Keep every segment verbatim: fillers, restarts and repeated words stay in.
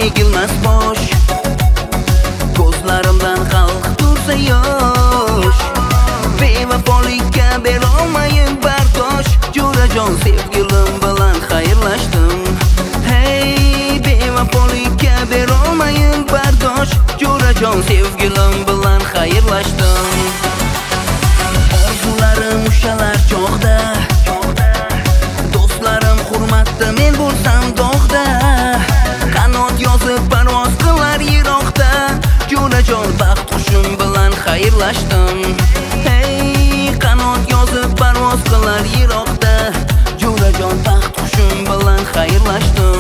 egilmas bosh, ko'zlarimdan xalq tursa yosh. Bevafolikka berolmayin bardosh, jo'rajon sevgilim bilan xayrlashdim. Hey, bevafolikka berolmayin bardosh, jo'rajon sevgilim bilan xayrlashdim. Orzularim ushalar chog'da, do'stlarim hurmatda, men bo'lsam dog'da. Qanot yozib parvoz qilar yiroqda, jo'rajon baxt qushim bilan xayrlashdim. Hey, qanot yozib parvoz qilar yiroqda, jo'rajon baxt qushim bilan xayrlashdim.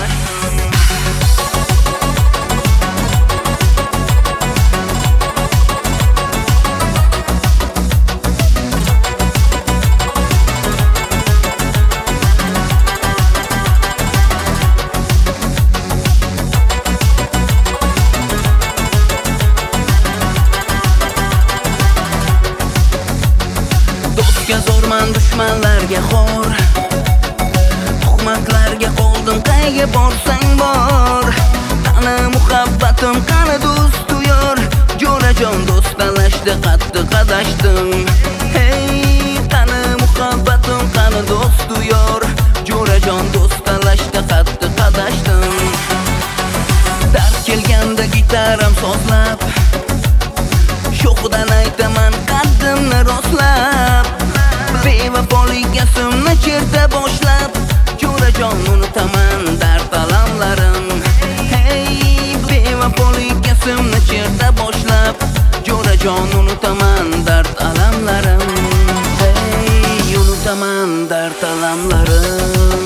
Do'stga zo'rman, dushmanlarga xor, tuhmatlarga qoldim qayga borsang bor. Qani muhabbatim, qani do'stu yor, jo'rajon do'st talashdi, qattiq adashdim. Hey, qani muhabbatim, qani do'stu yor, jo'rajon do'st talashdi, qattiq adashdim. Dard kelganda gitaram sozlab, sho'xdan aytaman qaddimni rostlab. Bevafolik esimni cherta boshlab, jo'rajon unutaman dard alamlarim. Hey, bevafolik esimni cherta boshlab, jo'rajon unutaman dard alamlarim. Hey, unutaman dard alamlarim.